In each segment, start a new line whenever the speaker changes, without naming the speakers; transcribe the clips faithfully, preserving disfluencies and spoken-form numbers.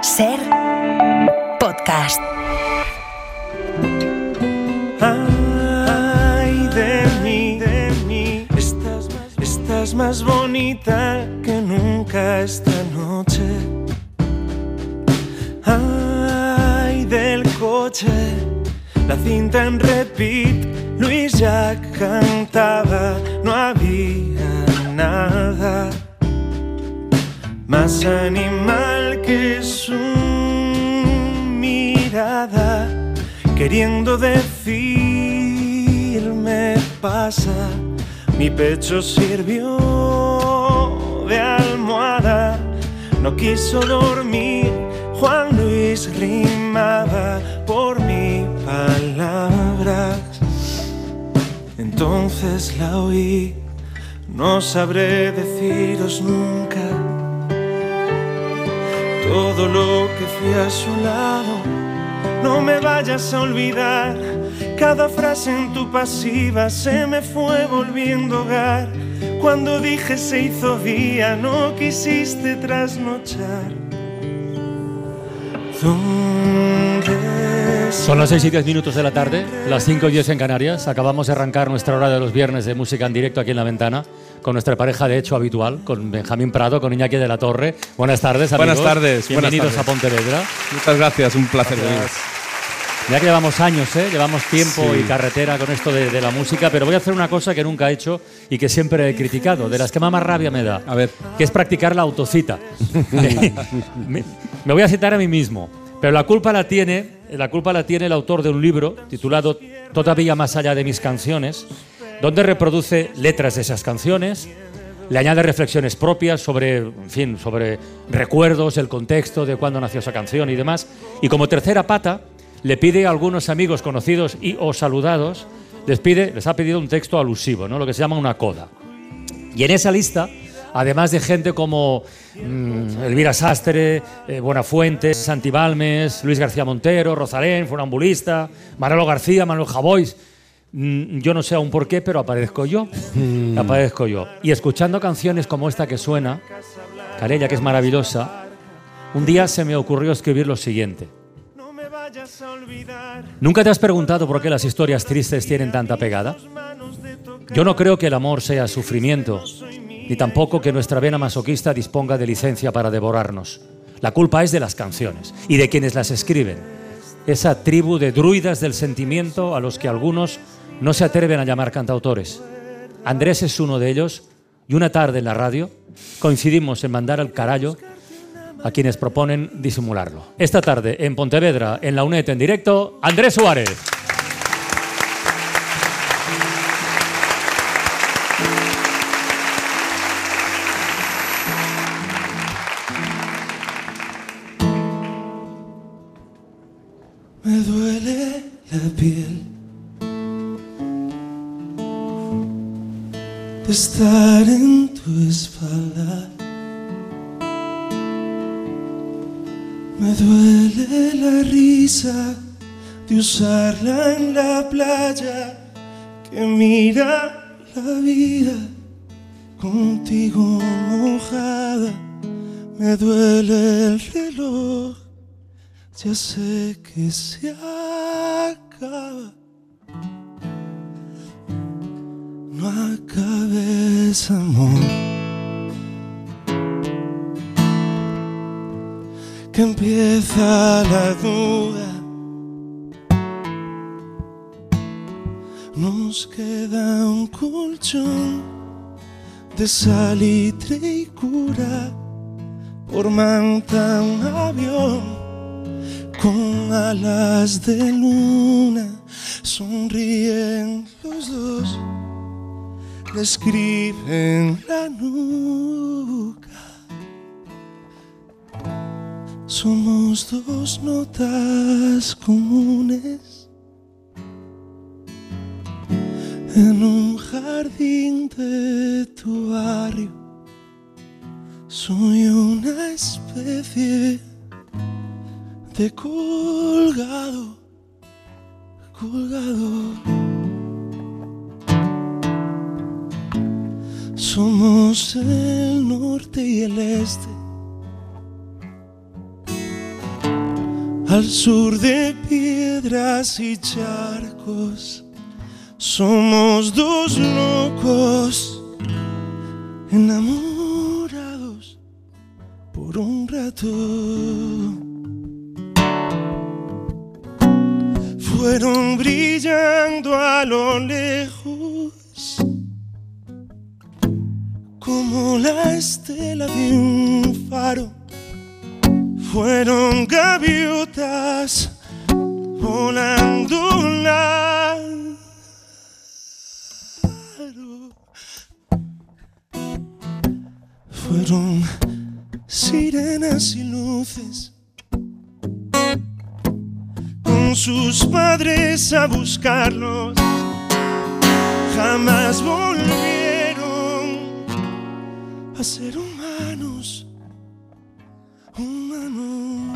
Ser podcast.
Ay, de mí, de mí, estás más, estás más bonita que nunca esta noche. Ay, del coche, la cinta en repeat, Luis ya cantaba, no había nada más animal que su mirada, queriendo decirme pasa. Mi pecho sirvió de almohada, no quiso dormir. Juan Luis rimaba por mis palabras. Entonces la oí, no sabré deciros nunca todo lo que fui a su lado. No me vayas a olvidar, cada frase en tu pasiva se me fue volviendo hogar. Cuando dije se hizo día, no quisiste trasnochar.
Son las seis y diez minutos de la tarde, las cinco y diez en Canarias. Acabamos de arrancar nuestra hora de los viernes de música en directo aquí en La Ventana, con nuestra pareja de hecho habitual, con Benjamín Prado, con Iñaki de la Torre. Buenas tardes, amigos.
Buenas tardes.
Bienvenidos
buenas tardes.
a Pontevedra.
Muchas gracias, un placer venir.
Ya que llevamos años, ¿eh? llevamos tiempo
Sí.
y carretera con esto de, de la música, pero voy a hacer una cosa que nunca he hecho y que siempre he criticado, de las que más rabia me da,
A ver.
que es practicar la autocita. me, me voy a citar a mí mismo, pero la culpa la tiene, la culpa la tiene el autor de un libro titulado Todavía más allá de mis canciones, donde reproduce letras de esas canciones, le añade reflexiones propias sobre, en fin, sobre recuerdos, el contexto de cuándo nació esa canción y demás, y como tercera pata le pide a algunos amigos conocidos y o saludados, les pide, les ha pedido un texto alusivo, ¿no? Lo que se llama una coda. Y en esa lista, además de gente como mmm, Elvira Sastre, eh, Buenafuente, Santi Balmes, Luis García Montero, Rosalén, Funambulista, Manolo García, Manuel Javois, mmm, yo no sé aún por qué, pero aparezco yo, mm. aparezco yo. Y escuchando canciones como esta que suena, Calella, que es maravillosa, un día se me ocurrió escribir lo siguiente. ¿Nunca te has preguntado por qué las historias tristes tienen tanta pegada? Yo no creo que el amor sea sufrimiento, ni tampoco que nuestra vena masoquista disponga de licencia para devorarnos. La culpa es de las canciones y de quienes las escriben. Esa tribu de druidas del sentimiento a los que algunos no se atreven a llamar cantautores. Andrés es uno de ellos y una tarde en la radio coincidimos en mandar al carallo a quienes proponen disimularlo. Esta tarde en Pontevedra, en la UNED en directo, Andrés Suárez.
Me duele la piel de estar en tu espalda. Me duele la risa de usarla en la playa, que mira la vida contigo mojada. Me duele el reloj, ya sé que se acaba. No acabes, amor, que empieza la duda. Nos queda un colchón de salitre y cura, por manta un avión con alas de luna. Sonríen los dos, le escriben la nuca. Somos dos notas comunes en un jardín de tu barrio. Soy una especie de colgado, colgado. Somos el norte y el este, al sur de piedras y charcos. Somos dos locos enamorados por un rato. Fueron brillando a lo lejos como la estela de un faro. Fueron gaviotas volando largo. Fueron sirenas y luces con sus padres a buscarlos. Jamás volvieron a ser humanos, humanos.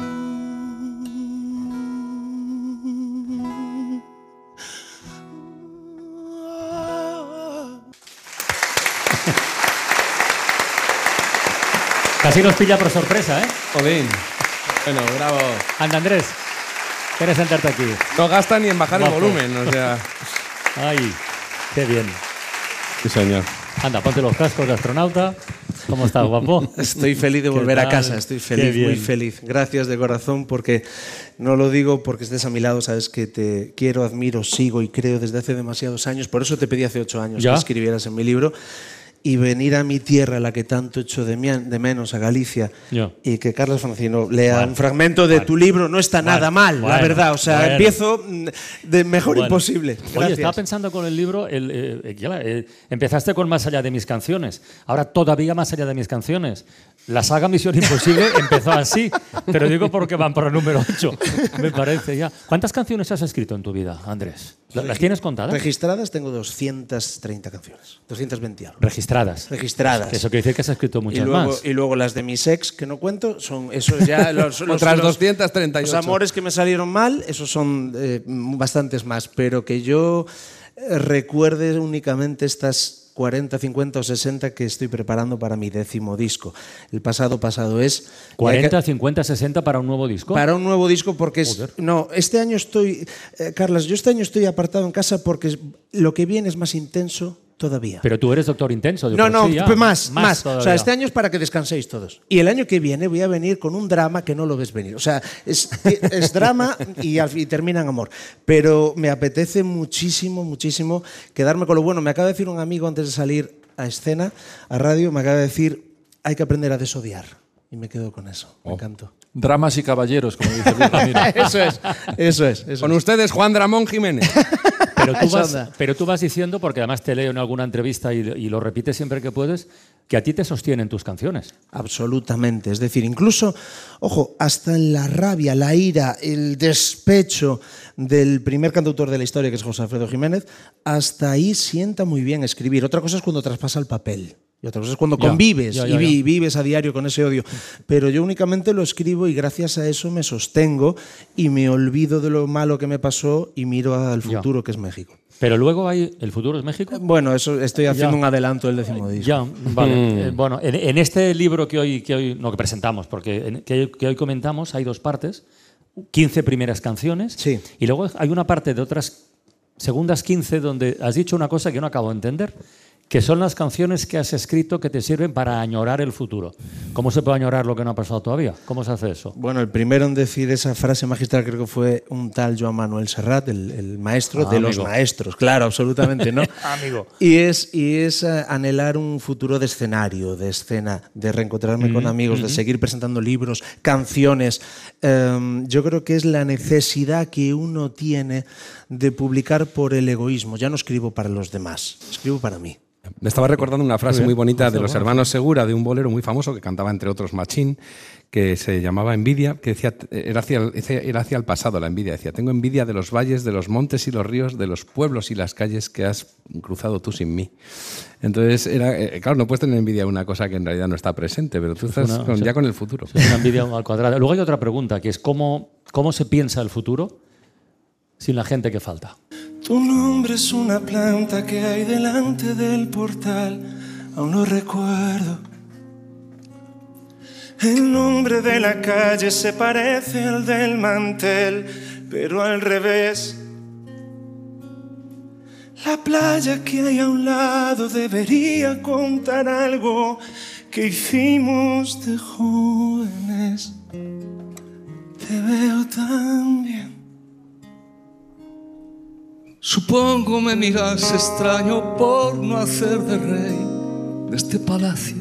Casi nos pilla por sorpresa, ¿eh?
Jolín. Bueno, bravo.
Anda, Andrés, ¿quieres sentarte aquí?
No gasta ni en bajar
Guapo.
el volumen, o sea...
Ay, qué bien.
Sí, señor.
Anda, ponte los cascos de astronauta. ¿Cómo estás, guapo?
Estoy feliz de
¿Qué
volver a
tal?
casa, estoy feliz,
Qué bien.
muy feliz. Gracias de corazón, porque no lo digo porque estés a mi lado, sabes que te quiero, admiro, sigo y creo desde hace demasiados años. Por eso te pedí hace ocho años
¿Ya?
que escribieras en mi libro. Y venir a mi tierra, la que tanto echo de, mia- de menos, a Galicia,
Ya.
y que Carlos Francino lea
Bueno,
un fragmento de
bueno.
tu libro, no está
Bueno,
nada mal,
bueno,
la verdad. O sea,
bueno.
empiezo mm, de mejor
Bueno.
imposible.
Oye,
Gracias.
estaba pensando con el libro, el, eh, eh, claro, eh, empezaste con Más allá de mis canciones, ahora todavía más allá de mis canciones. La saga Misión Imposible empezó así, pero digo porque van por el número ocho, me parece ya. ¿Cuántas canciones has escrito en tu vida, Andrés? ¿Las tienes contadas?
Registradas tengo doscientas treinta canciones, doscientos veinte algo.
Registradas.
Registradas.
Eso quiere decir que has escrito
Y
muchas
luego,
más.
y luego las de mis ex, que no cuento, son esos ya los, los-
Otras
los-
doscientas treinta y ocho.
Los amores que me salieron mal, esos son eh, bastantes más, pero que yo eh, recuerde únicamente estas cuarenta, cincuenta o sesenta que estoy preparando para mi décimo disco. El pasado pasado es... y hay
cuarenta,
que-
cincuenta, sesenta para un nuevo disco.
para un nuevo disco porque es...
Joder.
No, este año estoy... Eh, Carlas, yo este año estoy apartado en casa porque es- lo que viene es más intenso todavía.
Pero tú eres doctor intenso. de
No,
por
no,
sí ya.
pues más, más. O
todavía.
sea, este año es para que descanséis todos. Y el año que viene voy a venir con un drama que no lo ves venir. O sea, es, es drama y, al- y termina en amor. Pero me apetece muchísimo, muchísimo quedarme con lo bueno. Me acaba de decir un amigo antes de salir a escena, a radio, me acaba de decir, hay que aprender a desodiar. Y me quedo con eso. Me
Oh.
encantó.
Dramas y caballeros, como dice Luis Ramiro.
Eso es, eso es. Eso
Con
es.
ustedes, Juan Ramón Jiménez.
Pero tú,
Eso
vas,
anda.
pero tú vas diciendo, porque además te leo en alguna entrevista y, y lo repites siempre que puedes, que a ti te sostienen tus canciones.
Absolutamente. Es decir, incluso, ojo, hasta en la rabia, la ira, el despecho del primer cantautor de la historia, que es José Alfredo Jiménez, hasta ahí sienta muy bien escribir. Otra cosa es cuando traspasa el papel. Y otra cosa es cuando
Ya,
convives
ya,
y
ya,
vi-
ya.
vives a diario con ese odio. Pero yo únicamente lo escribo y gracias a eso me sostengo y me olvido de lo malo que me pasó y miro al
Ya.
futuro, que es México.
Pero luego hay ¿El futuro es México?
Bueno, eso estoy haciendo
Ya.
un adelanto del décimo disco.
Ya, vale. Eh, bueno, en, en este libro que hoy, que hoy no que presentamos, porque en- que, que hoy comentamos, hay dos partes, quince primeras canciones,
Sí.
y luego hay una parte de otras segundas quince donde has dicho una cosa que yo no acabo de entender, que son las canciones que has escrito que te sirven para añorar el futuro. ¿Cómo se puede añorar lo que no ha pasado todavía? ¿Cómo se hace eso?
Bueno, el primero en decir esa frase magistral creo que fue un tal Joan Manuel Serrat, el, el maestro
Ah,
de los
amigo.
maestros, claro, absolutamente, ¿no?
Amigo.
Y es, y es eh, anhelar un futuro de escenario, de escena, de reencontrarme
Mm,
con amigos, de seguir presentando libros, canciones. Em, yo creo que es la necesidad que uno tiene de publicar por el egoísmo. Ya no escribo para los demás, escribo para mí.
Me estaba recordando una frase
Muy
muy,
bien.
bonita de
Bueno,
los
bueno.
hermanos Segura, de un bolero muy famoso que cantaba entre otros Machín, que se llamaba Envidia, que decía, era hacia, el, era hacia el pasado la envidia. Decía, tengo envidia de los valles, de los montes y los ríos, de los pueblos y las calles que has cruzado tú sin mí. Entonces, era, eh, claro, no puedes tener envidia de una cosa que en realidad no está presente, pero tú estás
una-
con-
o sea,
ya con el futuro.
Es una envidia al cuadrado. Luego hay otra pregunta, que es ¿cómo, cómo se piensa el futuro sin la gente que falta?
Tu nombre es una planta que hay delante del portal, aún lo recuerdo. El nombre de la calle se parece al del mantel, pero al revés. La playa que hay a un lado debería contar algo que hicimos de jóvenes. Te veo tan bien.
Supongo me miras extraño por no hacer de rey de este palacio.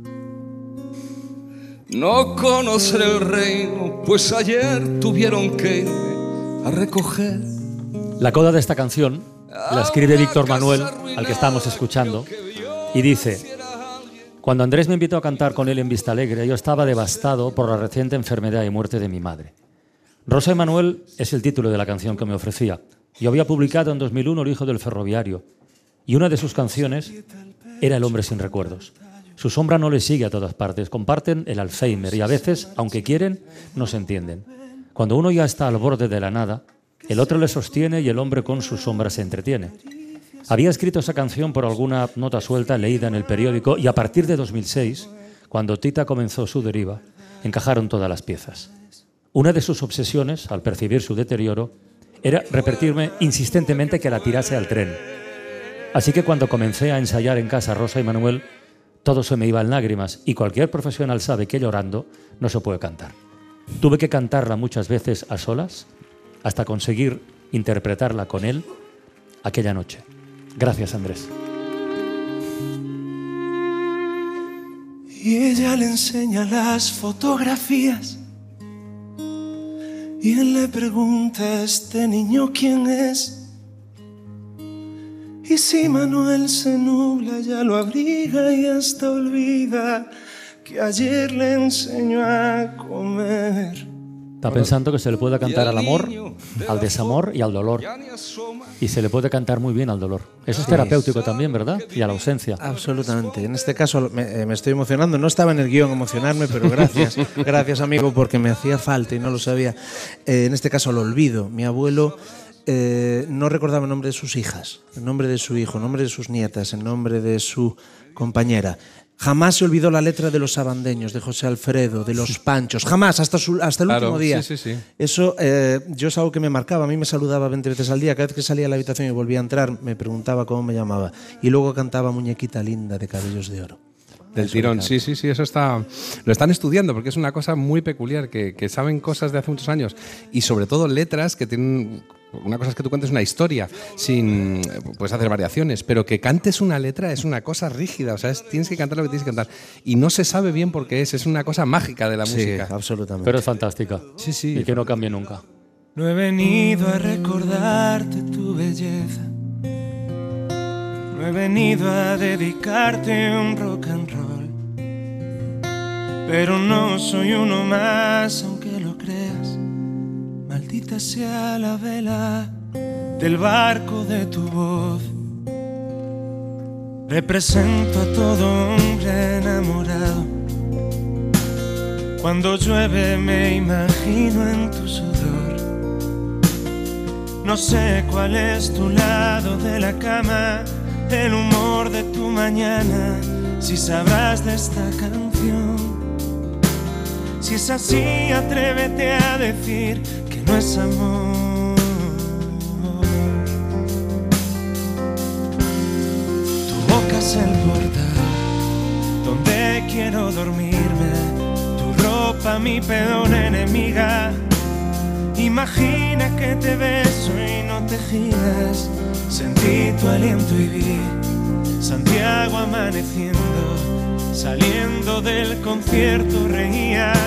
No conocer el reino, pues ayer tuvieron que irme a recoger.
La coda de esta canción la escribe Víctor Manuel, al que estamos escuchando, y dice: cuando Andrés me invitó a cantar con él en Vistalegre, yo estaba devastado por la reciente enfermedad y muerte de mi madre. Rosa y Manuel es el título de la canción que me ofrecía. Yo había publicado en dos mil uno El hijo del ferroviario, y una de sus canciones era El hombre sin recuerdos. Su sombra no le sigue a todas partes, comparten el Alzheimer y a veces, aunque quieren, no se entienden. Cuando uno ya está al borde de la nada, el otro le sostiene y el hombre con su sombra se entretiene. Había escrito esa canción por alguna nota suelta leída en el periódico y a partir de dos mil seis, cuando Tita comenzó su deriva, encajaron todas las piezas. Una de sus obsesiones, al percibir su deterioro, era repetirme insistentemente que la tirase al tren. Así que cuando comencé a ensayar en casa Rosa y Manuel, todo se me iba en lágrimas y cualquier profesional sabe que llorando no se puede cantar. Tuve que cantarla muchas veces a solas hasta conseguir interpretarla con él aquella noche. Gracias, Andrés.
Y ella le enseña las fotografías y él le pregunta a este niño quién es. Y si Manuel se nubla ya lo abriga y hasta olvida que ayer le enseñó a comer.
Está pensando que se le puede cantar al amor, al desamor y al dolor. Y se le puede cantar muy bien al dolor. Eso es terapéutico también, ¿verdad? Y a la ausencia.
Absolutamente. En este caso me, me estoy emocionando. No estaba en el guión emocionarme, pero gracias. Gracias, amigo, porque me hacía falta y no lo sabía. Eh, en este caso lo olvido. Mi abuelo eh, no recordaba el nombre de sus hijas, el nombre de su hijo, el nombre de sus nietas, el nombre de su compañera. Jamás se olvidó la letra de Los Sabandeños, de José Alfredo, de Los Panchos. Jamás, hasta, su, hasta el
Claro,
último día.
sí, sí, sí.
Eso eh, yo es algo que me marcaba. A mí me saludaba veinte veces al día. Cada vez que salía a la habitación y volvía a entrar, me preguntaba cómo me llamaba. Y luego cantaba Muñequita linda de cabellos de oro.
Del tirón, sí, sí, sí, eso está, lo están estudiando porque es una cosa muy peculiar, que, que saben cosas de hace muchos años y sobre todo letras que tienen. Una cosa es que tú cuentes una historia sin, puedes hacer variaciones, pero que cantes una letra es una cosa rígida, o sea, es, tienes que cantar lo que tienes que cantar y no se sabe bien por qué es, es una cosa mágica de la
Sí,
música.
absolutamente.
Pero es fantástica.
Sí, sí.
Y que no cambie nunca.
No he venido a recordarte tu belleza, no he venido a dedicarte un rock and roll, pero no soy uno más aunque lo creas. Maldita sea la vela del barco de tu voz. Represento a todo hombre enamorado. Cuando llueve me imagino en tu sudor. No sé cuál es tu lado de la cama, el humor de tu mañana, si sabrás de esta canción. Si es así, atrévete a decir que no es amor. Tu boca es el portal donde quiero dormirme, tu ropa mi peor enemiga. Imagina que te beso y no te giras. Sentí tu aliento y vi Santiago amaneciendo. Saliendo del concierto reías.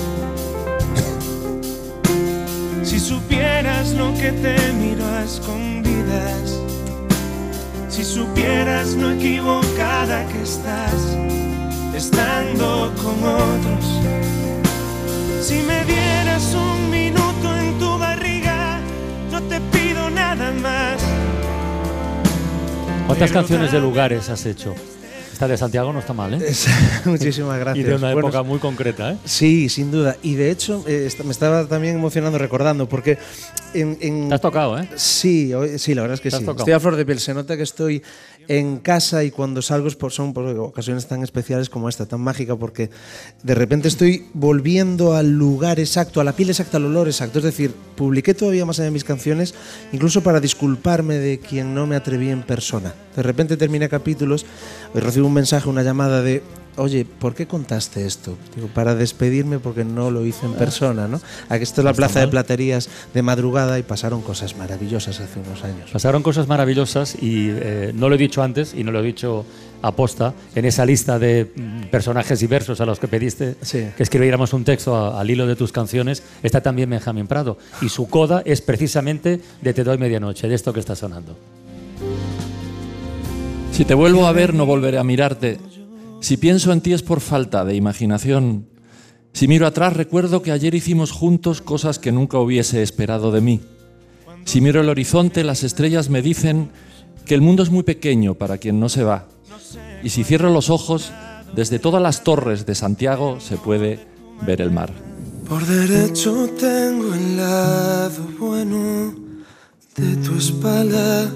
Si supieras lo que te miro a escondidas, si supieras lo equivocada que estás, estando con otros. Si me dieras un minuto en tu barriga, no te pido nada más.
¿Cuántas canciones de lugares has hecho? Esta de Santiago no está mal, ¿eh?
Es, muchísimas gracias.
Y de una
Bueno,
época muy concreta, ¿eh?
Sí, sin duda. Y de hecho, eh, me estaba también emocionando recordando, porque en, en
Te has tocado, ¿eh?
Sí, hoy- sí, la verdad es que
Te has
sí.
tocado.
Estoy a flor de piel. Se nota que estoy en casa y cuando salgo por, son por ocasiones tan especiales como esta, tan mágica, porque de repente estoy volviendo al lugar exacto, a la piel exacta, al olor exacto. Es decir, publiqué todavía más allá de mis canciones, incluso para disculparme de quien no me atreví en persona. De repente terminé capítulos y recibo un mensaje, una llamada de: oye, ¿por qué contaste esto? Digo, para despedirme porque no lo hice en persona, ¿no? Aquí esto es la plaza de platerías de madrugada y pasaron cosas maravillosas hace unos años.
Pasaron cosas maravillosas y eh, no lo he dicho antes y no lo he dicho aposta. En esa lista de personajes y versos a los que pediste
sí.
que escribiéramos un texto a, al hilo de tus canciones, está también Benjamín Prado. Y su coda es precisamente de Te doy medianoche, de esto que está sonando.
Si te vuelvo a ver, no volveré a mirarte. Si pienso en ti es por falta de imaginación. Si miro atrás, recuerdo que ayer hicimos juntos cosas que nunca hubiese esperado de mí. Si miro el horizonte, las estrellas me dicen que el mundo es muy pequeño para quien no se va. Y si cierro los ojos, desde todas las torres de Santiago se puede ver el mar.
Por derecho tengo el lado bueno de tu espalda.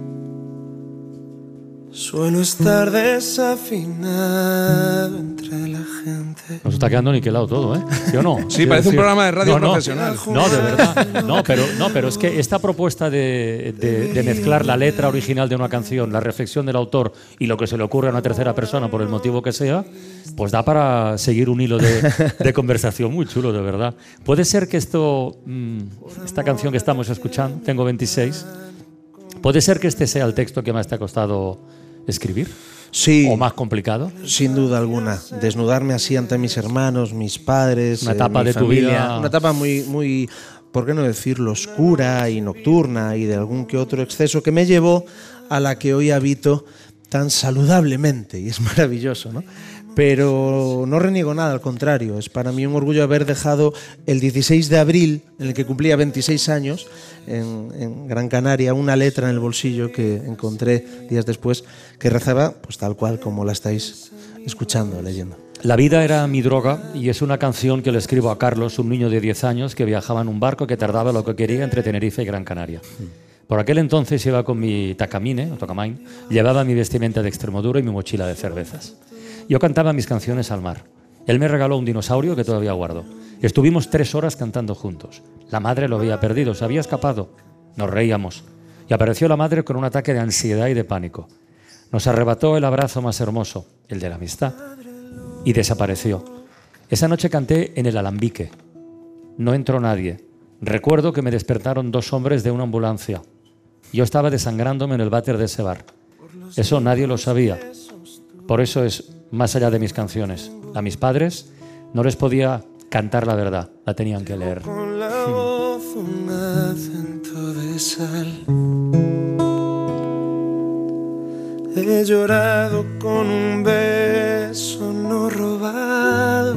Suelo estar desafinado entre la gente.
Nos está quedando niquelado todo, ¿eh? ¿Sí o no?
Sí,
Quiero
parece
decir,
un programa de radio
no, no,
profesional.
No, de verdad. No pero, no, pero es que esta propuesta de, de, de mezclar la letra original de una canción, la reflexión del autor y lo que se le ocurre a una tercera persona por el motivo que sea, pues da para seguir un hilo de, de conversación muy chulo, de verdad. Puede ser que esto, esta canción que estamos escuchando, Tengo veintiséis, puede ser que este sea el texto que más te ha costado escribir.
Sí.
¿O más complicado?
Sin duda alguna. Desnudarme así ante mis hermanos, mis padres,
una etapa
eh, mi
de
familia,
tu vida.
Una etapa muy, muy, ¿por qué no decirlo?, oscura y nocturna y de algún que otro exceso que me llevó a la que hoy habito tan saludablemente, y es maravilloso, ¿no? Pero no reniego nada, al contrario. Es para mí un orgullo haber dejado el dieciséis de abril, en el que cumplía veintiséis años, en, en Gran Canaria, una letra en el bolsillo que encontré días después, que rezaba pues tal cual como la estáis escuchando, leyendo.
La vida era mi droga y es una canción que le escribo a Carlos, un niño de diez años que viajaba en un barco que tardaba lo que quería entre Tenerife y Gran Canaria. Por aquel entonces iba con mi tacamine, o tocamain, llevaba mi vestimenta de Extremadura y mi mochila de cervezas. Yo cantaba mis canciones al mar. Él me regaló un dinosaurio que todavía guardo. Estuvimos tres horas cantando juntos. La madre lo había perdido, se había escapado. Nos reíamos. Y apareció la madre con un ataque de ansiedad y de pánico. Nos arrebató el abrazo más hermoso, el de la amistad, y desapareció. Esa noche canté en el alambique. No entró nadie. Recuerdo que me despertaron dos hombres de una ambulancia. Yo estaba desangrándome en el váter de ese bar. Eso nadie lo sabía. Por eso es más allá de mis canciones. A mis padres no les podía cantar la verdad, la tenían que leer.
Con la voz un acento de sal. He llorado con un beso no robado.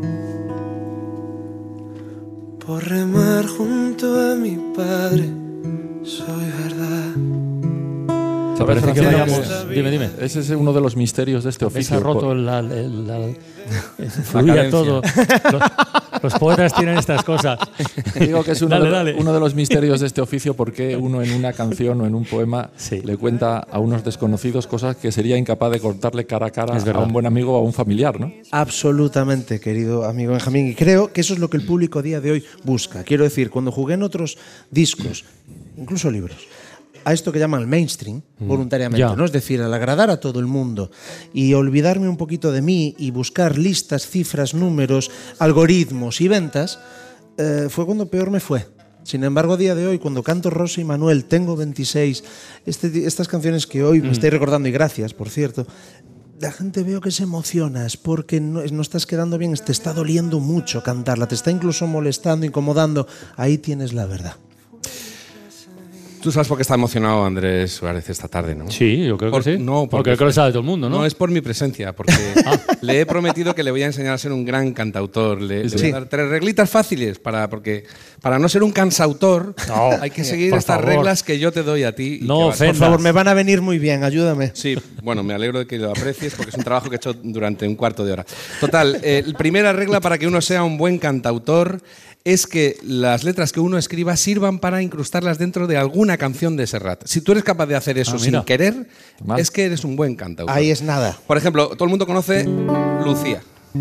Por remar junto a mi padre, soy verdad.
¿Sabes,
Parece que
Francisco,
vayamos- Dime, dime.
Ese es uno de los misterios de este
Se
oficio.
ha roto
Por-
el, el, el- el- fluía
cadencia.
todo. Los, los poetas tienen estas cosas.
Digo que es uno,
Dale,
de,
dale.
uno de los misterios de este oficio, porque uno en una canción o en un poema
Sí.
le cuenta a unos desconocidos cosas que sería incapaz de contarle cara a cara
Es
a
verdad.
un buen amigo o a un familiar, ¿no?
Absolutamente, querido amigo Benjamín. Y creo que eso es lo que el público a día de hoy busca. Quiero decir, cuando jugué en otros discos, incluso libros, a esto que llaman el mainstream, voluntariamente,
Ya.
¿no? Es decir, al agradar a todo el mundo y olvidarme un poquito de mí y buscar listas, cifras, números, algoritmos y ventas, eh, fue cuando peor me fue. Sin embargo, a día de hoy, cuando canto Rosa y Manuel, Tengo veintiséis, este, estas canciones que hoy me estáis recordando, y gracias, por cierto, la gente veo que se emociona, es porque no, no estás quedando bien, te está doliendo mucho cantarla, te está incluso molestando, incomodando. Ahí tienes la verdad.
Tú sabes por qué está emocionado Andrés Suárez esta tarde, ¿no?
Sí, yo creo
Por-
que sí.
no,
porque,
porque
creo que lo sabe todo el mundo, ¿no?
No, es por mi presencia, porque le he prometido que le voy a enseñar a ser un gran cantautor. Le, le voy
Sí.
a dar tres reglitas fáciles para, porque para no ser un cansautor
No,
hay que seguir
por
estas
favor.
reglas que yo te doy a ti. y
No
que vas-
Por
ofendas.
favor, me van a venir muy bien, ayúdame.
Sí, bueno, me alegro de que lo aprecies porque es un trabajo que he hecho durante un cuarto de hora. Total, eh, primera regla para que uno sea un buen cantautor es que las letras que uno escriba sirvan para incrustarlas dentro de alguna canción de Serrat. Si tú eres capaz de hacer eso
Ah,
sin
mira.
querer,
Mal.
es que eres un buen cantautor.
Ahí es nada.
Por ejemplo, todo el mundo conoce Lucía.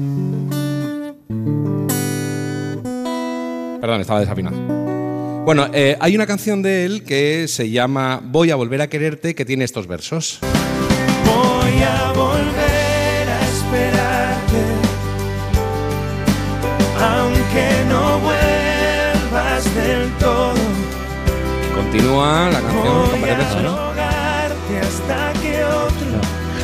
Perdón, estaba desafinado. Bueno, eh, hay una canción de él que se llama Voy a volver a quererte, que tiene estos versos.
Voy a volver a esperarte, aunque no vuelvas del todo.
Continúa la canción con
Voy
varios
a
versos, ¿no?
rogarte hasta que otro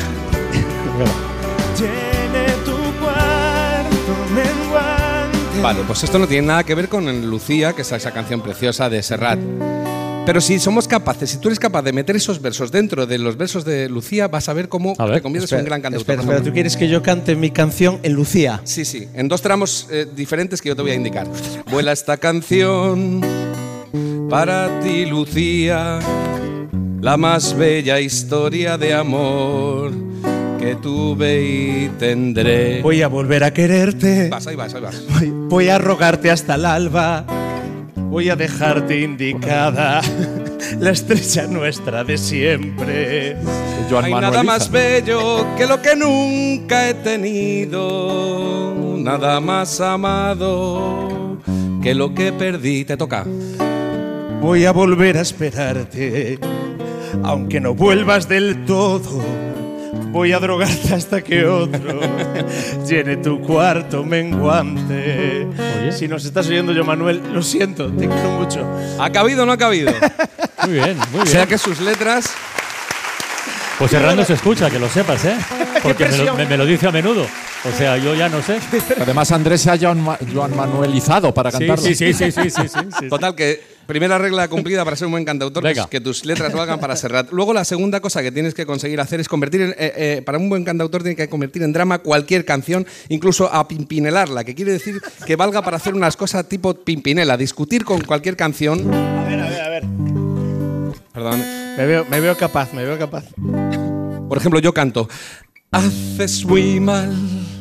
llene tu cuarto menguante.
Vale, pues esto no tiene nada que ver con Lucía, que es esa canción preciosa de Serrat. Pero si somos capaces, si tú eres capaz de meter esos versos dentro de los versos de Lucía, vas a ver cómo
A ver,
te conviertes en un gran cantautor.
Espera, espera, ¿tú quieres que yo cante mi canción en Lucía?
Sí, sí, en dos tramos eh, diferentes que yo te voy a indicar. Vuela esta canción para ti, Lucía, la más bella historia de amor que tuve y tendré.
Voy a volver a quererte.
Vas, ahí vas, ahí vas.
Voy, voy a rogarte hasta el alba. Voy a dejarte indicada la estrella nuestra de siempre.
Joan
Hay
Manuel
nada
Iza.
más bello que lo que nunca he tenido, nada más amado que lo que perdí. Te toca.
Voy a volver a esperarte, aunque no vuelvas del todo. Voy a drogarte hasta que otro llene tu cuarto menguante.
Oye.
Si nos estás oyendo, yo, Manuel, lo siento, te quiero mucho.
¿Ha cabido o no ha cabido?
Muy bien, muy
O
bien.
sea que sus letras...
Pues Serrano se escucha, que lo sepas, ¿eh? Porque me lo,
presión.
me- me lo dice a menudo. O sea, yo ya no sé.
Además, Andrés se ha Joan, Ma- Joan Manuelizado para
Sí,
cantarlo.
sí, sí, sí, sí, sí, sí, sí.
Total, que primera regla cumplida para ser un buen cantautor,
Venga.
pues que tus letras valgan para Serrat. Luego la segunda cosa que tienes que conseguir hacer es convertir, en, eh, eh, para un buen cantautor tiene que convertir en drama cualquier canción, incluso a pimpinelarla, que quiere decir que valga para hacer unas cosas tipo Pimpinela, discutir con cualquier canción.
A ver, a ver, a ver.
Perdón.
Me veo, me veo capaz, me veo capaz.
Por ejemplo, yo canto. Haces muy mal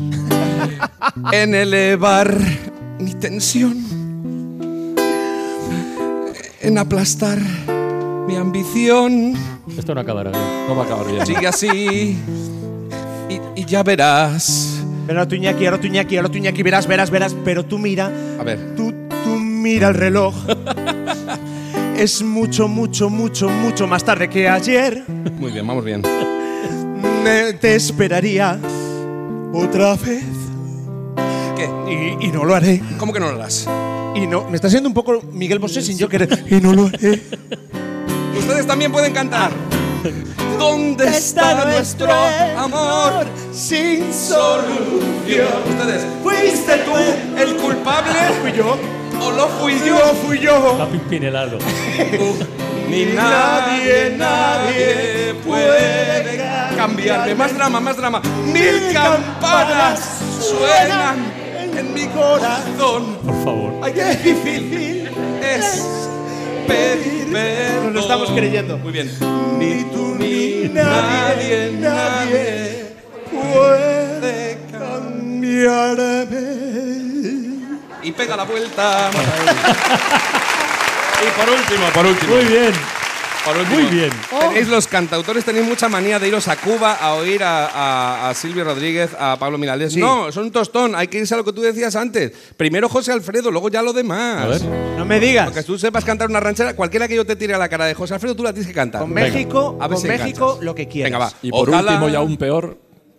en elevar mi tensión, en aplastar mi ambición.
Esto no acabará bien.
No va a acabar bien.
Sigue así y, y ya verás.
Pero tú, Iñaki, ahora tú, Iñaki, ahora tú, Iñaki, verás, verás, verás. Pero tú mira,
A ver.
tú, tú mira el reloj. Es mucho, mucho, mucho, mucho más tarde que ayer.
Muy bien, vamos bien.
Me- te esperaría otra vez.
¿Qué?
Y, y no lo haré.
¿Cómo que no lo harás?
Y no, me está siendo un poco Miguel Bosé sin yo querer. Y no lo haré.
Ustedes también pueden cantar. ¿Dónde está nuestro amor
sin
solución? Ustedes. ¿Fuiste tú el culpable?
Fui yo.
¿O lo fui
Yo
yo?
fui yo.
Va a pimpinelado.
Ni nadie, nadie puede cambiarme. Más drama, más drama. Mil campanas suenan en mi corazón.
Por favor.
Ay, qué difícil es pedir perdón.
Nos lo estamos creyendo.
Muy bien. Ni tú ni nadie, nadie puede cambiarme. Y pega la vuelta. Y por último, por último.
Muy bien.
Por último,
Muy bien.
Tenéis los cantautores, tenéis mucha manía de iros a Cuba a oír a, a, a Silvio Rodríguez, a Pablo Milanés. No, son un tostón, hay que irse a lo que tú decías antes. Primero José Alfredo, luego ya lo demás.
A ver.
No me digas.
Porque tú sepas cantar una ranchera, cualquiera que yo te tire a la cara de José Alfredo, tú la tienes que cantar.
Con
Venga,
México,
a ver
con
si
México
enganchas.
lo que quieras.
Venga, va.
Y por
Ojalá-
último, y aún peor,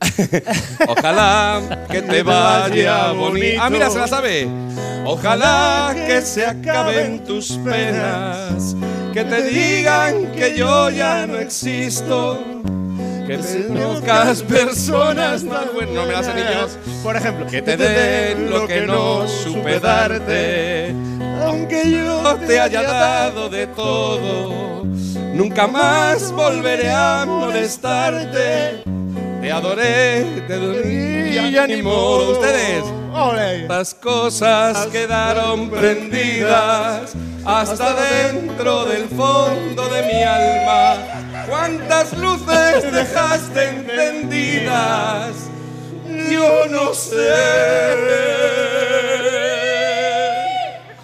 Ojalá que te vaya bonito. Ah, mira, se la sabe. Ojalá que se acaben tus penas, que te digan que yo ya no existo, que te conozcas personas más buenas. No me las sé ni yo.
Por ejemplo,
Que te den lo que no supe darte, aunque yo te haya dado de todo. Nunca más volveré a molestarte. Te adoré, te adoré, y ya ni modo. Ustedes,
Ole.
las cosas quedaron prendidas hasta dentro del fondo de mi alma. ¿Cuántas luces dejaste encendidas? Yo no sé.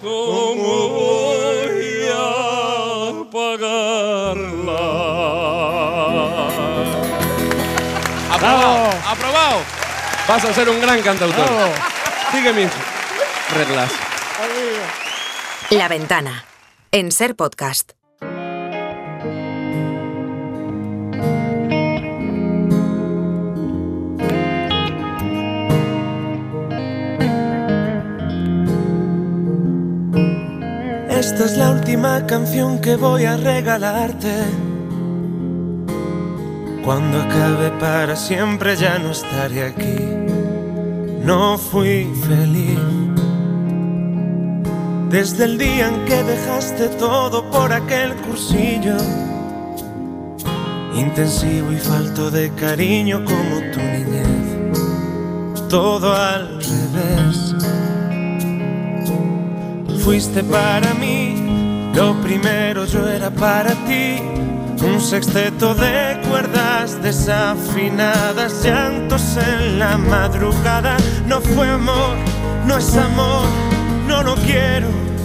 Vas a ser un gran cantautor. Oh. Sigue mis reglas.
La Ventana, en Ser Podcast.
Esta es la última canción que voy a regalarte. Cuando acabe para siempre ya no estaré aquí. No fui feliz desde el día en que dejaste todo por aquel cursillo intensivo y falto de cariño como tu niñez. Todo al revés. Fuiste para mí, lo primero yo era para ti. Un sexteto de cuerdas desafinadas, llantos en la madrugada. No fue amor, no es amor, no lo quiero.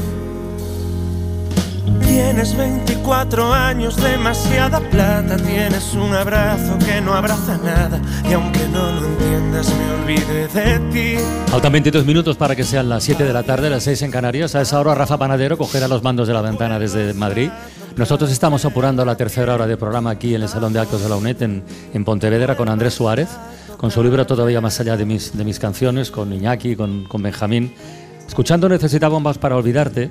Tienes veinticuatro años, demasiada plata. Tienes un abrazo que no abraza nada. Y aunque no lo entiendas, me olvidé de ti.
Faltan veintidós minutos para que sean las siete de la tarde, las seis en Canarias. A esa hora Rafa Panadero cogerá los mandos de La Ventana desde Madrid. Nosotros estamos apurando la tercera hora de programa aquí en el Salón de Actos de la UNED en, en Pontevedra con Andrés Suárez, con su libro Todavía más allá de mis, de mis canciones, con Iñaki, con, con Benjamín. Escuchando Necesitaba bombas para olvidarte,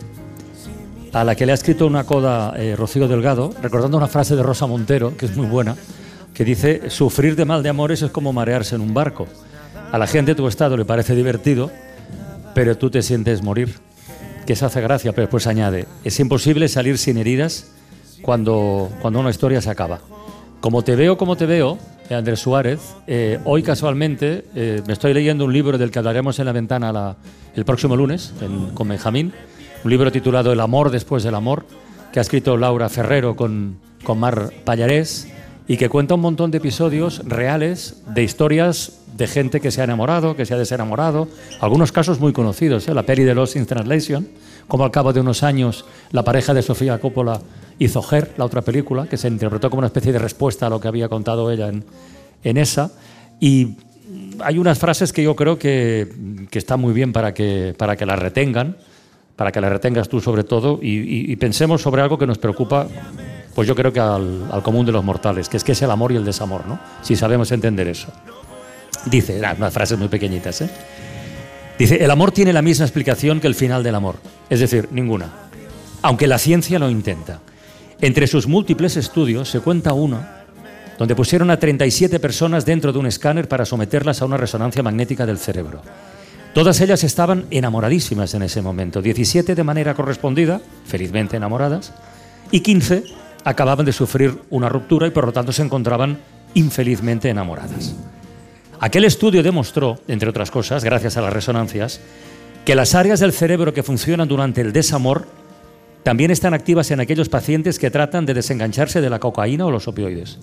a la que le ha escrito una coda eh, Rocío Delgado, recordando una frase de Rosa Montero, que es muy buena, que dice: sufrir de mal de amores es como marearse en un barco. A la gente tu estado le parece divertido, pero tú te sientes morir. Que eso hace gracia, pero después añade: es imposible salir sin heridas cuando, cuando una historia se acaba. Como te veo, como te veo, eh, Andrés Suárez, eh, hoy casualmente eh, me estoy leyendo un libro del que hablaremos en La Ventana la, el próximo lunes en, con Benjamín, un libro titulado El amor después del amor, que ha escrito Laura Ferrero con, con Mar Pallarés, y que cuenta un montón de episodios reales de historias de gente que se ha enamorado, que se ha desenamorado, algunos casos muy conocidos, ¿eh? La peli de Lost in Translation, como al cabo de unos años la pareja de Sofía Coppola hizo Her, la otra película, que se interpretó como una especie de respuesta a lo que había contado ella en, en esa. Y hay unas frases que yo creo que, que están muy bien para que, para que las retengan, para que las retengas tú sobre todo, y, y, y pensemos sobre algo que nos preocupa, pues yo creo que al, al común de los mortales, que es que es el amor y el desamor, ¿no? Si sabemos entender eso. Dice, ah, unas frases muy pequeñitas, ¿eh? Dice: el amor tiene la misma explicación que el final del amor, es decir, ninguna, aunque la ciencia lo intenta. Entre sus múltiples estudios se cuenta uno donde pusieron a treinta y siete personas dentro de un escáner para someterlas a una resonancia magnética del cerebro. Todas ellas estaban enamoradísimas en ese momento, diecisiete de manera correspondida, felizmente enamoradas, y quince acababan de sufrir una ruptura y por lo tanto se encontraban infelizmente enamoradas. Aquel estudio demostró, entre otras cosas, gracias a las resonancias, que las áreas del cerebro que funcionan durante el desamor también están activas en aquellos pacientes que tratan de desengancharse de la cocaína o los opioides.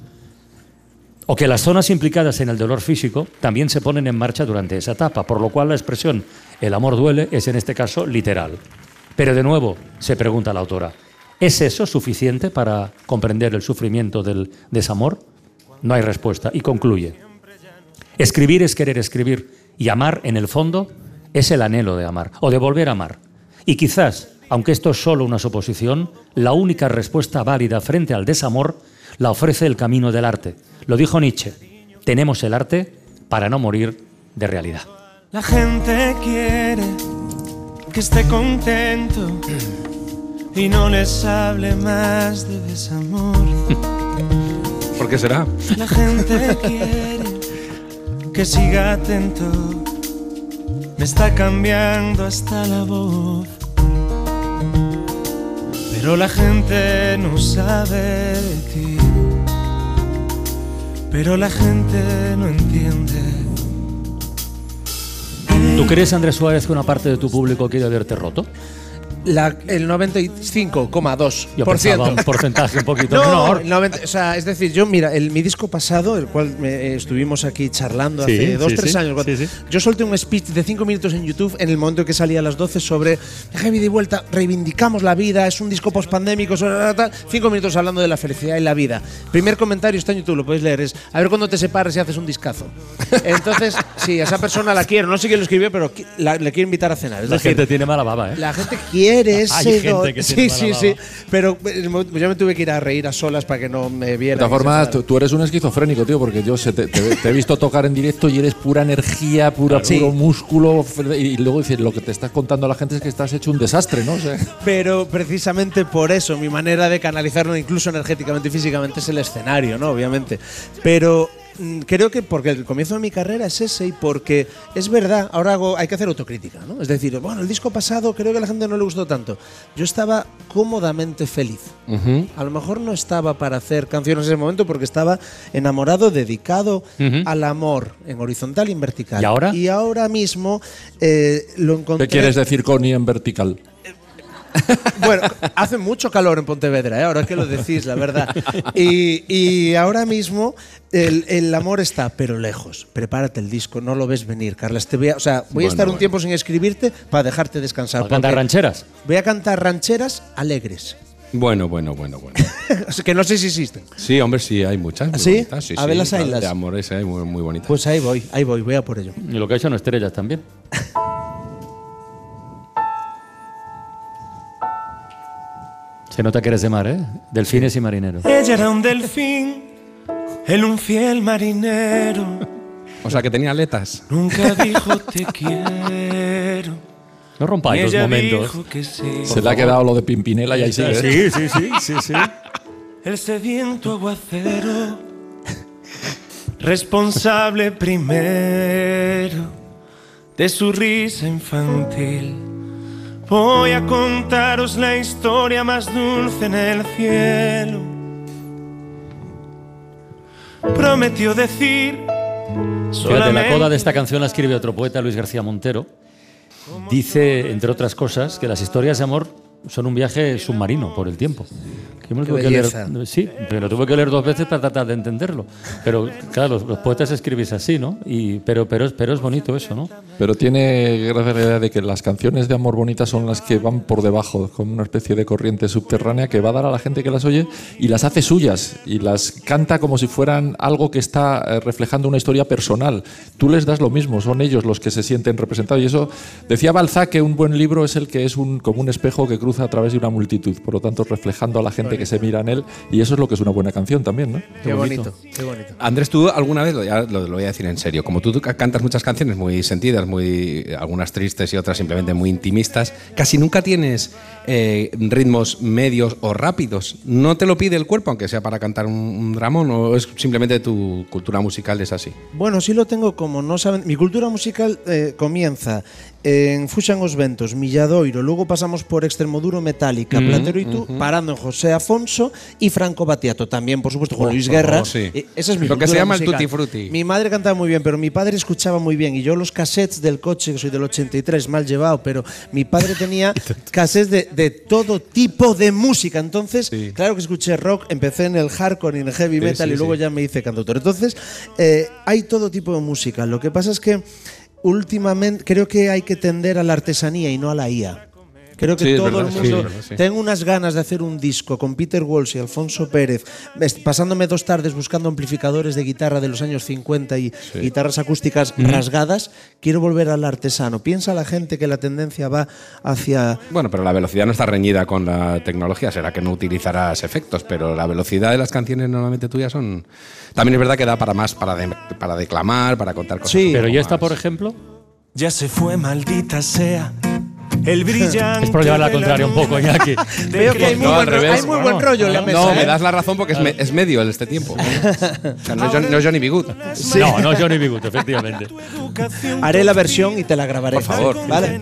O que las zonas implicadas en el dolor físico también se ponen en marcha durante esa etapa, por lo cual la expresión "el amor duele" es en este caso literal. Pero de nuevo, se pregunta la autora, ¿es eso suficiente para comprender el sufrimiento del desamor? No hay respuesta. Y concluye: escribir es querer escribir, y amar, en el fondo, es el anhelo de amar, o de volver a amar. Y quizás, aunque esto es solo una suposición, la única respuesta válida frente al desamor la ofrece el camino del arte. Lo dijo Nietzsche: tenemos el arte para no morir de realidad.
La gente quiere que esté contento y no les hable más de desamor.
¿Por qué será?
La gente quiere que siga atento, me está cambiando hasta la voz. Pero la gente no sabe de ti, pero la gente no entiende.
¿Tú crees, Andrés Suárez, que una parte de tu público quiere verte roto?
La, el noventa y cinco coma dos por ciento.
Yo pensaba un porcentaje un poquito
no,
menor.
el noventa, o sea, es decir, yo, mira, el, mi disco pasado, el cual me, eh, estuvimos aquí charlando
Sí,
hace dos,
sí,
tres
sí,
años,
sí, sí.
yo solté un speech de cinco minutos en YouTube en el momento que salía a las doce sobre Heavy de vuelta, reivindicamos la vida, es un disco post-pandémico, cinco minutos hablando de la felicidad y la vida. Primer comentario está en YouTube, lo podéis leer, es a ver cuándo te separes y haces un discazo. Entonces, sí, a esa persona la quiero, no sé quién lo escribió, pero la, le quiero invitar a cenar. Es
La
decir,
gente tiene mala baba, ¿eh?
la gente quiere ese
Hay gente
do-
que
sí,
tiene
sí,
mala
sí.
baba.
Pero eh, yo me tuve que ir a reír a solas para que no me
De
vieran.
todas
y se
formas,
enfadaran.
tú, tú eres un esquizofrénico, tío, porque yo se te, te- te he visto tocar en directo y eres pura energía, pura,
Sí.
puro músculo. Y luego dices, lo que te estás contando a la gente es que estás hecho un desastre, ¿no? O sea,
Pero precisamente por eso, mi manera de canalizarlo incluso energéticamente y físicamente es el escenario, ¿no? Obviamente. Pero mm, creo que porque el comienzo de mi carrera es ese y porque es verdad, ahora hago, hay que hacer autocrítica, ¿no? Es decir, bueno, el disco pasado creo que a la gente no le gustó tanto. Yo estaba cómodamente feliz.
Ujú.
A lo mejor no estaba para hacer canciones en ese momento porque estaba enamorado, dedicado
Ujú.
al amor en horizontal y en vertical.
¿Y ahora?
Y ahora mismo eh, lo encontré.
¿qué quieres decir con y en vertical?
Bueno, hace mucho calor en Pontevedra, ¿eh? Ahora que lo decís, la verdad. Y, y ahora mismo el, el amor está, pero lejos. Prepárate el disco, no lo ves venir, Carlas. Te voy a, o sea, voy
Bueno,
a estar un
bueno.
tiempo sin escribirte para dejarte descansar.
¿Para cantar
porque
rancheras?
Voy a cantar rancheras alegres.
Bueno, bueno, bueno, bueno.
O sea, que no sé si existen.
Sí, hombre, sí, hay muchas. Muy
¿Sí?
bonitas, sí,
A
sí,
ver las
claro,
ailas.
de amores hay muy, muy bonitas.
Pues ahí voy, ahí voy, voy a por ello.
Y lo que ha hecho en estrellas también. Se nota que eres de mar, ¿eh? Delfines y marineros.
Ella era un delfín, él un fiel marinero.
O sea, que tenía aletas.
Nunca dijo te quiero.
No
Y
rompáis los
ella
momentos.
dijo que sí.
Se le ha quedado lo de Pimpinela y ahí sigue. ¿eh?
Sí, sí, sí, sí, sí.
El sediento aguacero, responsable primero de su risa infantil. Voy a contaros la historia más dulce en el cielo. Prometió decir
Fíjate,
solamente
la coda de esta canción la escribe otro poeta, Luis García Montero. Dice, entre otras cosas, que las historias de amor son un viaje submarino por el tiempo. Que me lo
Qué
tuve que leer,
belleza.
sí, pero lo tuve que leer dos veces para tratar de entenderlo. Pero claro, los, los poetas escribís así, ¿no? Y, pero, pero, es- pero es bonito eso, ¿no?
Pero tiene gracia la idea de que las canciones de amor bonitas son las que van por debajo, como una especie de corriente subterránea que va a dar a la gente que las oye y las hace suyas y las canta como si fueran algo que está eh, reflejando una historia personal. Tú les das lo mismo, son ellos los que se sienten representados. Y eso, decía Balzac que un buen libro es el que es un, como un espejo que cruza a través de una multitud, por lo tanto reflejando a la gente que se mira en él, y eso es lo que es una buena canción también, ¿no?
Qué bonito, qué bonito.
Andrés, tú alguna vez, ya lo, lo voy a decir en serio, como tú ca- cantas muchas canciones muy sentidas, muy algunas tristes y otras simplemente muy intimistas, casi nunca tienes eh, ritmos medios o rápidos. ¿No te lo pide el cuerpo, aunque sea para cantar un, un dramón, o es simplemente tu cultura musical es así?
Bueno, sí lo tengo como no saben. Mi cultura musical eh, comienza en Fuxan os Ventos, Milladoiro, luego pasamos por Extremoduro Metálica, Platero y tú, parando en José Afonso y Franco Battiato, también por supuesto con
Oh,
Luis Guerra.
oh, sí.
Eh, Esa es mi
Lo que se
cultura
llama el
musical.
tutti frutti.
Mi madre cantaba muy bien, pero mi padre escuchaba muy bien y yo los cassettes del coche, que soy del ochenta y tres, mal llevado, pero mi padre tenía cassettes de, de todo tipo de música. Entonces,
Sí.
claro que escuché rock, empecé en el hardcore y en el heavy
Sí,
metal
sí,
y luego
sí.
ya me hice cantautor. Entonces, eh, hay todo tipo de música. Lo que pasa es que últimamente creo que hay que tender a la artesanía y no a la I A. Creo que
Sí, es
todo
verdad,
el
sí,
mundo.
es verdad, sí.
Tengo unas ganas de hacer un disco con Peter Walsh y Alfonso Pérez, est- pasándome dos tardes buscando amplificadores de guitarra de los años cincuenta y guitarras acústicas rasgadas. Quiero volver al artesano. Piensa la gente que la tendencia va hacia.
Bueno, pero la velocidad no está reñida con la tecnología, será que no utilizarás efectos, pero la velocidad de las canciones normalmente tuyas son... También es verdad que da para más, para, de- para declamar, para contar cosas.
Sí.
un
Pero
poco
¿y esta,
más.
por ejemplo?
ya se fue, maldita sea. El brillante.
Es por llevar la
de la
contraria un poco,
luna
Iñaki.
Veo que hay muy,
No,
buen,
al
ro-
revés.
hay muy buen rollo en la mesa.
No,
¿eh?
me das la razón porque es, me- es medio el este tiempo. O sea, no, es John- no es Johnny B. Good.
No, no Johnny B. Good, efectivamente.
Haré la versión y te la grabaré.
Por favor.
Vale.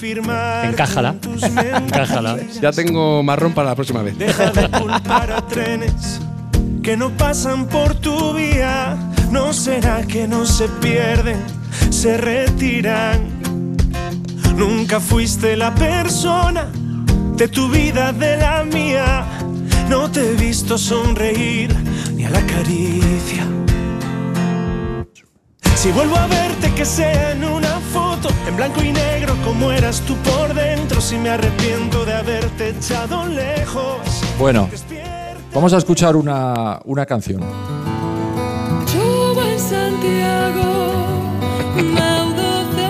Encájala. Encájala.
Ya tengo marrón para la próxima vez.
Deja de culpar a trenes que no pasan por tu vía. ¿No será que no se pierden, se retiran? Nunca fuiste la persona de tu vida, de la mía. No te he visto sonreír ni a la caricia. Si vuelvo a verte, que sea en una foto, en blanco y negro, como eras tú por dentro. Si me arrepiento de haberte echado lejos.
Bueno, vamos a escuchar una, una canción.
Yo en Santiago, Maudo de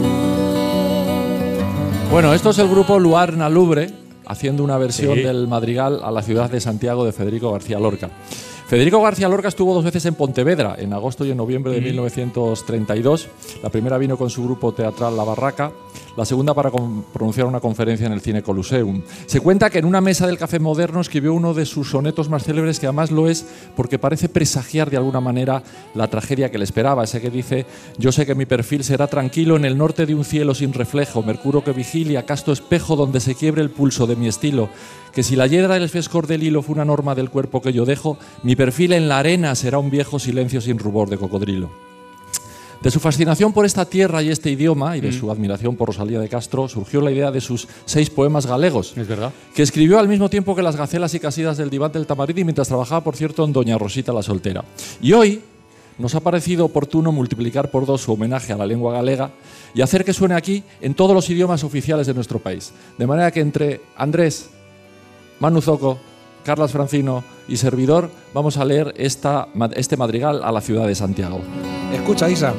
amor.
Bueno, esto es el grupo Luar na Lubre, haciendo una versión
Sí.
del madrigal a la ciudad de Santiago de Federico García Lorca. Federico García Lorca estuvo dos veces en Pontevedra, en agosto y en noviembre de mil novecientos treinta y dos. La primera vino con su grupo teatral La Barraca, la segunda para con- pronunciar una conferencia en el Cine Coluseum. Se cuenta que en una mesa del Café Moderno escribió uno de sus sonetos más célebres, que además lo es porque parece presagiar de alguna manera la tragedia que le esperaba. Ese que dice: yo sé que mi perfil será tranquilo en el norte de un cielo sin reflejo, mercurio que vigilia, casto espejo donde se quiebre el pulso de mi estilo, que si la hiedra del frescor del hilo fue una norma del cuerpo que yo dejo, mi perfil en la arena será un viejo silencio sin rubor de cocodrilo. De su fascinación por esta tierra y este idioma, y de su admiración por Rosalía de Castro, surgió la idea de sus seis poemas galegos,
Es verdad.
que escribió al mismo tiempo que las gacelas y casidas del diván del Tamaridi, mientras trabajaba, por cierto, en Doña Rosita la Soltera. Y hoy nos ha parecido oportuno multiplicar por dos su homenaje a la lengua galega y hacer que suene aquí en todos los idiomas oficiales de nuestro país. De manera que entre Andrés, Manu Zoco, Carlas Francino y servidor vamos a leer esta, este madrigal a la ciudad de Santiago.
Escucha, Isa.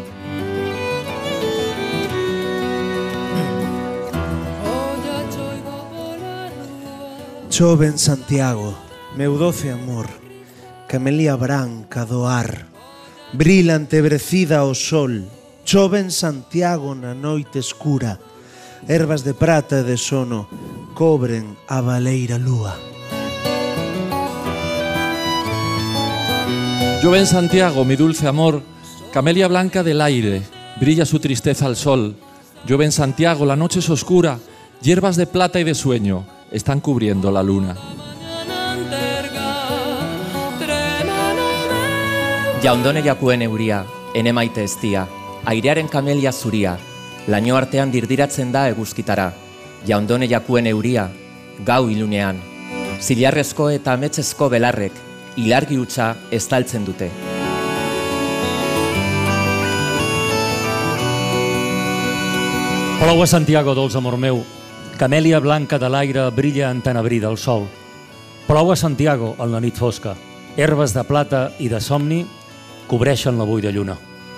Chove en Santiago, meu doce amor, camelia branca do ar, brila entebrecida ao sol. Chove en Santiago na noite escura, ervas de prata e de sono cobren a baleira lúa.
Llueve en Santiago, mi dulce amor, camelia blanca del aire, brilla su tristeza al sol. Llueve en Santiago, la noche es oscura, hierbas de plata y de sueño están cubriendo la luna.
Jaundone jakuen euria, ene maite eztia, airearen kamelia zuria, laino artean dirdiratzen da eguzkitara. Jaundone jakuen euria, gau ilunean, zilarrezko eta ametxezko belarrek, ilargi hutsa estaltzen dute.
Plou a Santiago, dolç amor meu. Camèlia blanca de l'aire brilla en tenebrí del sol. Plou a Santiago en la nit fosca. Herbes de plata i de somni cobreixen la buida lluna.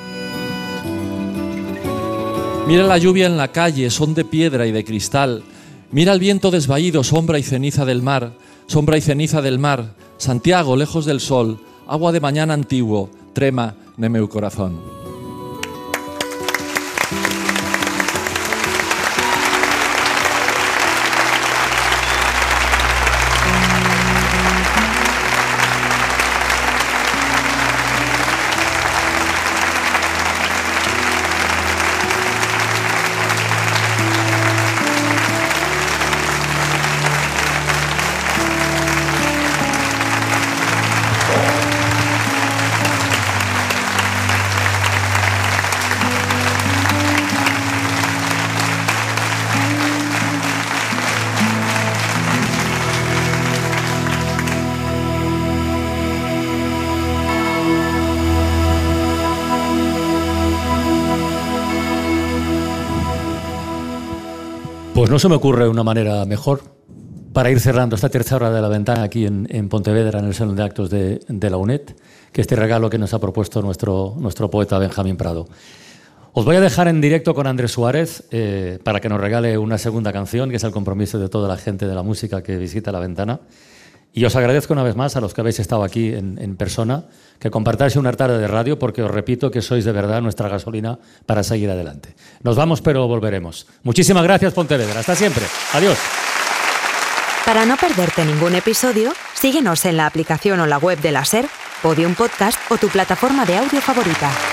Mira la lluvia en la calle, son de piedra y de cristal. Mira el viento desvaído, sombra y ceniza del mar, sombra y ceniza del mar. Santiago, lejos del sol, agua de mañana antiguo, trema de meu corazón.
Pues no se me ocurre una manera mejor para ir cerrando esta tercera hora de La Ventana aquí en, en Pontevedra, en el Salón de Actos de, de la UNED, que este regalo que nos ha propuesto nuestro, nuestro poeta Benjamín Prado. Os voy a dejar en directo con Andrés Suárez eh, para que nos regale una segunda canción, que es el compromiso de toda la gente de la música que visita La Ventana. Y os agradezco una vez más a los que habéis estado aquí en, en persona, que compartáis una tarde de radio, porque os repito que sois de verdad nuestra gasolina para seguir adelante. Nos vamos, pero volveremos. Muchísimas gracias, Pontevedra. Hasta siempre. Adiós.
Para no perderte ningún episodio, síguenos en la aplicación o la web de la SER, Podium Podcast o tu plataforma de audio favorita.